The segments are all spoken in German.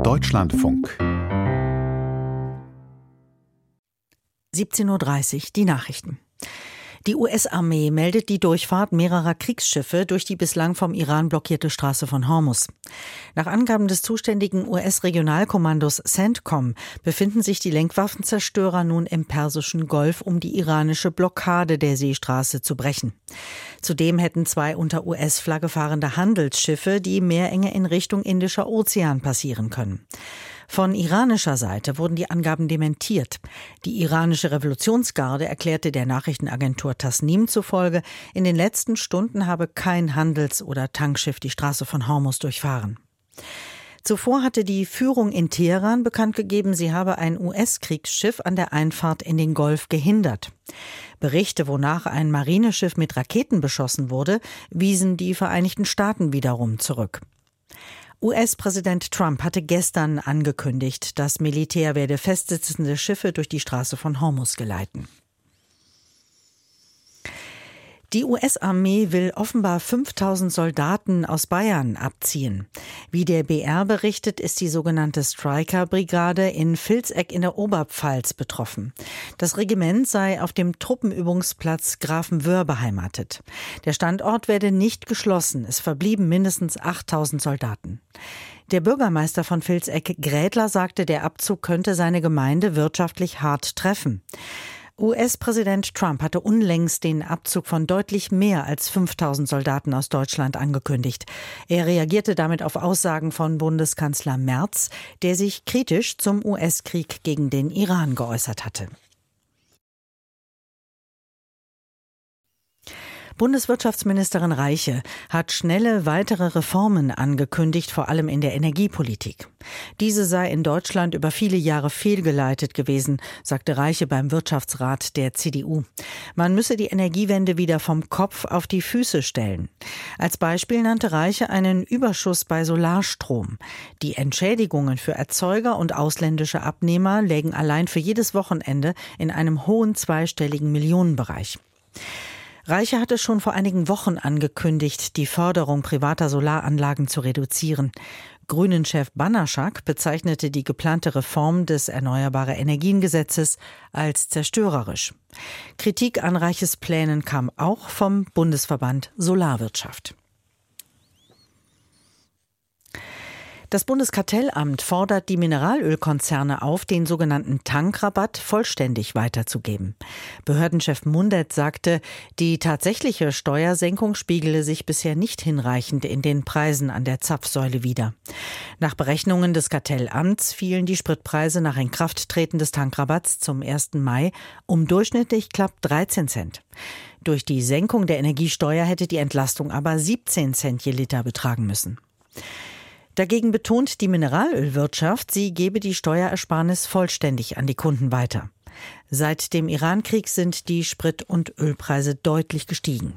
Deutschlandfunk 17:30 Uhr, die Nachrichten. Die US-Armee meldet die Durchfahrt mehrerer Kriegsschiffe durch die bislang vom Iran blockierte Straße von Hormuz. Nach Angaben des zuständigen US-Regionalkommandos CENTCOM befinden sich die Lenkwaffenzerstörer nun im Persischen Golf, um die iranische Blockade der Seestraße zu brechen. Zudem hätten 2 unter US-Flagge fahrende Handelsschiffe die Meerenge in Richtung Indischer Ozean passieren können. Von iranischer Seite wurden die Angaben dementiert. Die iranische Revolutionsgarde erklärte der Nachrichtenagentur Tasnim zufolge, in den letzten Stunden habe kein Handels- oder Tankschiff die Straße von Hormuz durchfahren. Zuvor hatte die Führung in Teheran bekannt gegeben, sie habe ein US-Kriegsschiff an der Einfahrt in den Golf gehindert. Berichte, wonach ein Marineschiff mit Raketen beschossen wurde, wiesen die Vereinigten Staaten wiederum zurück. US-Präsident Trump hatte gestern angekündigt, das Militär werde festsitzende Schiffe durch die Straße von Hormuz geleiten. Die US-Armee will offenbar 5.000 Soldaten aus Bayern abziehen. Wie der BR berichtet, ist die sogenannte Stryker-Brigade in Vilseck in der Oberpfalz betroffen. Das Regiment sei auf dem Truppenübungsplatz Grafenwöhr beheimatet. Der Standort werde nicht geschlossen. Es verblieben mindestens 8.000 Soldaten. Der Bürgermeister von Vilseck, Grädler, sagte, der Abzug könnte seine Gemeinde wirtschaftlich hart treffen. US-Präsident Trump hatte unlängst den Abzug von deutlich mehr als 5.000 Soldaten aus Deutschland angekündigt. Er reagierte damit auf Aussagen von Bundeskanzler Merz, der sich kritisch zum US-Krieg gegen den Iran geäußert hatte. Bundeswirtschaftsministerin Reiche hat schnelle weitere Reformen angekündigt, vor allem in der Energiepolitik. Diese sei in Deutschland über viele Jahre fehlgeleitet gewesen, sagte Reiche beim Wirtschaftsrat der CDU. Man müsse die Energiewende wieder vom Kopf auf die Füße stellen. Als Beispiel nannte Reiche einen Überschuss bei Solarstrom. Die Entschädigungen für Erzeuger und ausländische Abnehmer lägen allein für jedes Wochenende in einem hohen zweistelligen Millionenbereich. Reiche hatte schon vor einigen Wochen angekündigt, die Förderung privater Solaranlagen zu reduzieren. Grünen-Chef Banaschak bezeichnete die geplante Reform des Erneuerbare-Energien-Gesetzes als zerstörerisch. Kritik an Reiches Plänen kam auch vom Bundesverband Solarwirtschaft. Das Bundeskartellamt fordert die Mineralölkonzerne auf, den sogenannten Tankrabatt vollständig weiterzugeben. Behördenchef Mundert sagte, die tatsächliche Steuersenkung spiegele sich bisher nicht hinreichend in den Preisen an der Zapfsäule wider. Nach Berechnungen des Kartellamts fielen die Spritpreise nach Inkrafttreten des Tankrabatts zum 1. Mai um durchschnittlich knapp 13 Cent. Durch die Senkung der Energiesteuer hätte die Entlastung aber 17 Cent je Liter betragen müssen. Dagegen betont die Mineralölwirtschaft, sie gebe die Steuerersparnis vollständig an die Kunden weiter. Seit dem Irankrieg sind die Sprit- und Ölpreise deutlich gestiegen.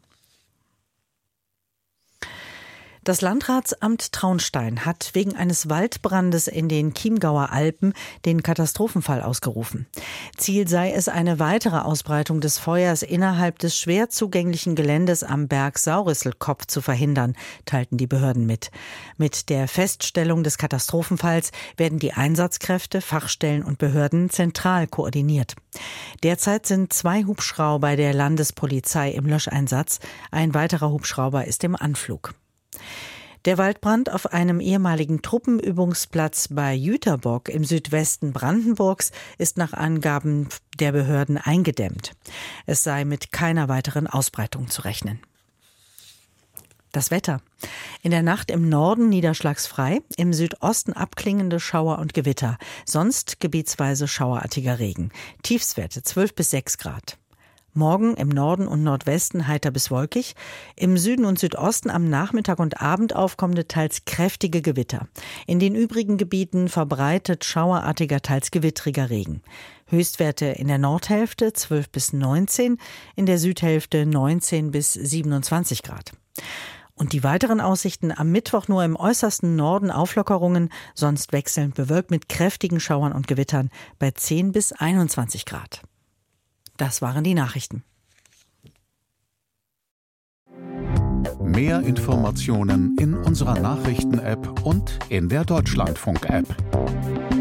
Das Landratsamt Traunstein hat wegen eines Waldbrandes in den Chiemgauer Alpen den Katastrophenfall ausgerufen. Ziel sei es, eine weitere Ausbreitung des Feuers innerhalb des schwer zugänglichen Geländes am Berg Saurisselkopf zu verhindern, teilten die Behörden mit. Mit der Feststellung des Katastrophenfalls werden die Einsatzkräfte, Fachstellen und Behörden zentral koordiniert. Derzeit sind 2 Hubschrauber der Landespolizei im Löscheinsatz. Ein weiterer Hubschrauber ist im Anflug. Der Waldbrand auf einem ehemaligen Truppenübungsplatz bei Jüterbock im Südwesten Brandenburgs ist nach Angaben der Behörden eingedämmt. Es sei mit keiner weiteren Ausbreitung zu rechnen. Das Wetter. In der Nacht im Norden niederschlagsfrei, im Südosten abklingende Schauer und Gewitter, sonst gebietsweise schauerartiger Regen. Tiefstwerte 12 bis 6 Grad. Morgen im Norden und Nordwesten heiter bis wolkig, im Süden und Südosten am Nachmittag und Abend aufkommende teils kräftige Gewitter. In den übrigen Gebieten verbreitet schauerartiger, teils gewittriger Regen. Höchstwerte in der Nordhälfte 12 bis 19, in der Südhälfte 19 bis 27 Grad. Und die weiteren Aussichten: am Mittwoch nur im äußersten Norden Auflockerungen, sonst wechselnd bewölkt mit kräftigen Schauern und Gewittern bei 10 bis 21 Grad. Das waren die Nachrichten. Mehr Informationen in unserer Nachrichten-App und in der Deutschlandfunk-App.